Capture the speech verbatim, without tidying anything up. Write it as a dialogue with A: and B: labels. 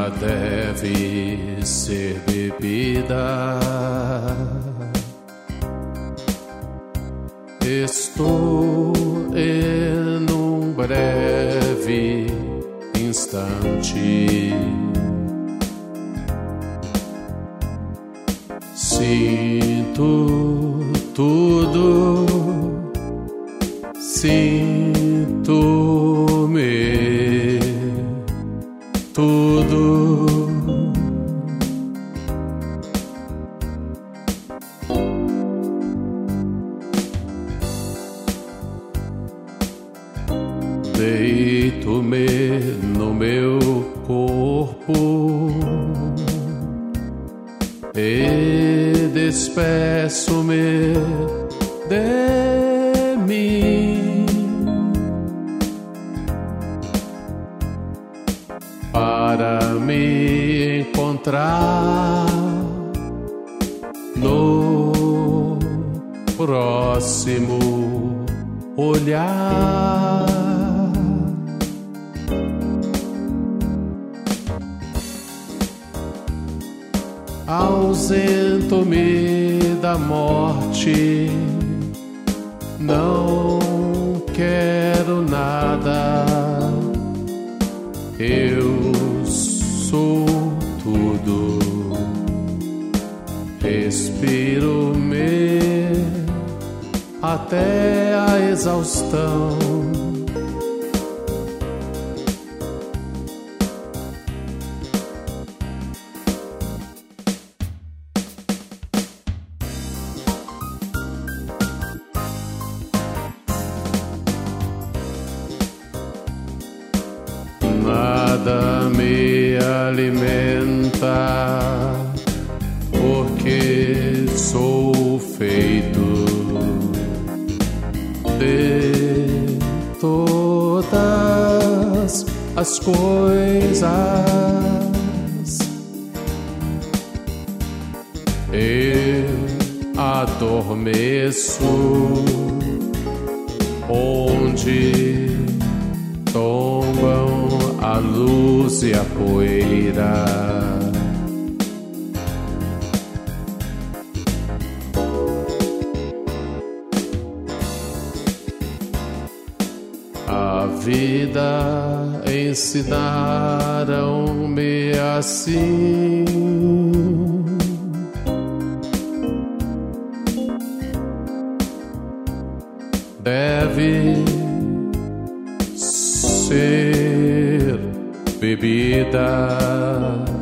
A: nunca deve ser bebida. Estou em um breve instante. Sinto tudo, sinto-me tudo. Deito-me no meu corpo e despeço-me de mim para me encontrar no próximo olhar. Ausento-me da morte, não quero nada, eu sou tudo, respiro-me até a exaustão. Nada me alimenta, porque sou feito de todas as coisas. Eu adormeço onde tombam a luz e a poeira. A vida ensinaram-me assim. Deve ser bebida.